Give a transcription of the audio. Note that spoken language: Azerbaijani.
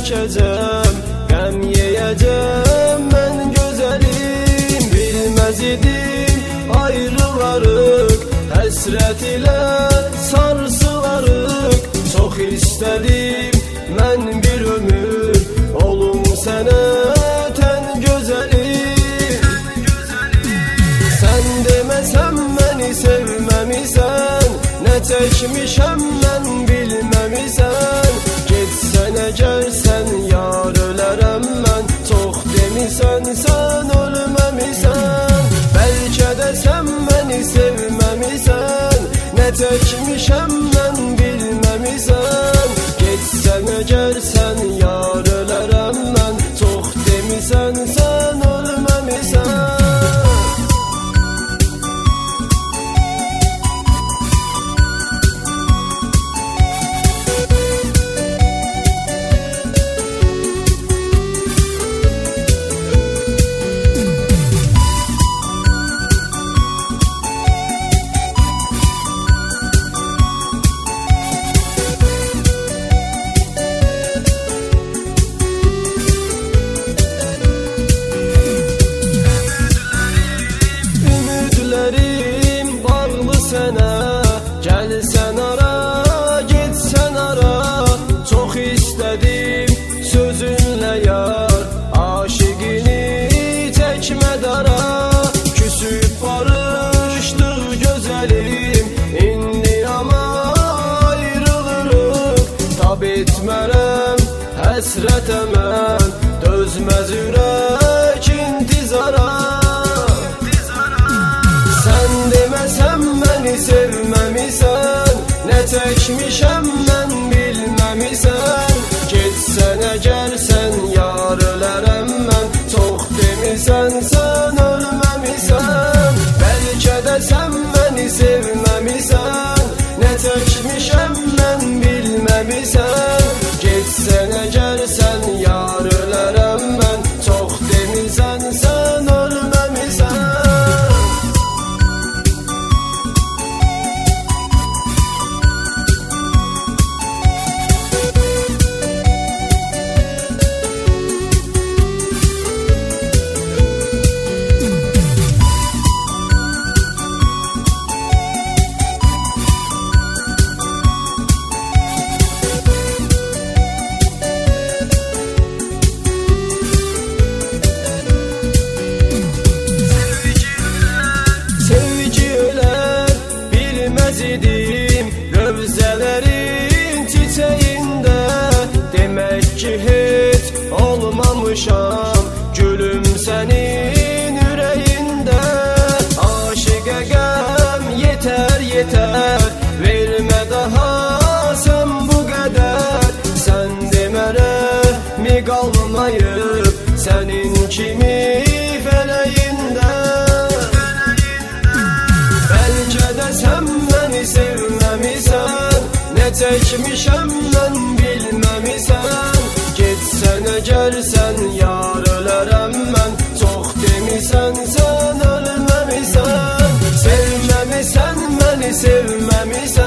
çəkəcəm, qəm yeyəcəm mən gözəlim. Bilməz idim ayrılarıq, həsrət ilə sarsılarıq. Çox istədim mən bir ömür, olum sənə tən gözəlim. Sən deməsən məni sevməmisən, nə çəkmişəm mən bilməmisən. Getsən əgərsən yar ölərəm mən, çox demisən sən ölməmisən. Bəlkə də sən məni sevməmisən, nə çəkmişəm mən bilməmisən. Getsən əgərsən yar ölərəm mən, çox demisən sən ölməmisən. Sənə gəlsən ara, getsən ara. Çox istədim sözünlə yar, aşiqini çəkmə dara. Küsüb barışdıq gözəlim, indi ama ayrılırıq. Tab etmərəm həsrətə mən, dözməz ürək intizara. Sən deməsən məni sevməmisən, nə çəkmişəm mən bilməmisən. Getsən əgərsən yar ölərəm mən, çox demisən sən ölməmisən. Bəlkə də sən məni sevməmisən, nə çəkmişəm mən bilməmisən. Getsən əgərsən yar ölərəm mən, çox demisən sən ölməmisən. Idim rövzələrin çiçəyində, demək ki heç olmamışam gülüm sənin ürəyində. Aşiqə qəm yetər yetər, vermə daha sən bu qədər. Sən demərəmi qalmayıb sənin kimi fələyində. Bəlkə də sən məni sevməmisən, nə çəkmişəm mən bilməmisən. Getsən əgərsən yar ölərəm mən, çox demisən sən ölməmisən. Sevməmisən məni sevməmisən,